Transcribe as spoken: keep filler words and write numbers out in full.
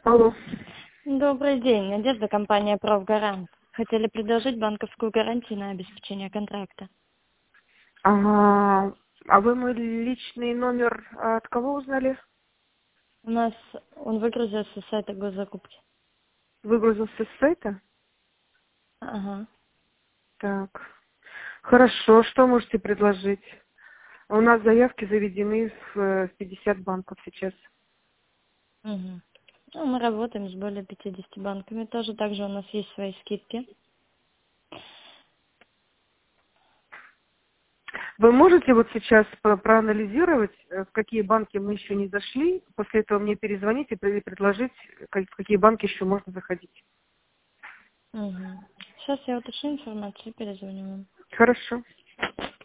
Алло. Добрый день. Надежда, компания «Профгарант». Хотели предложить банковскую гарантию на обеспечение контракта. А, а вы мой личный номер от кого узнали? У нас он выгрузился с сайта госзакупки. Выгрузился с сайта? Ага. Так. Хорошо. Что можете предложить? У нас заявки заведены в э, в пятьдесят банков сейчас. Угу. Ну, мы работаем с более пятидесятью банками. Тоже также у нас есть свои скидки. Вы можете вот сейчас про- проанализировать, э, в какие банки мы еще не зашли, после этого мне перезвонить и пре- предложить, как- в какие банки еще можно заходить? Угу. Сейчас я уточню информацию и перезвоню вам. Хорошо.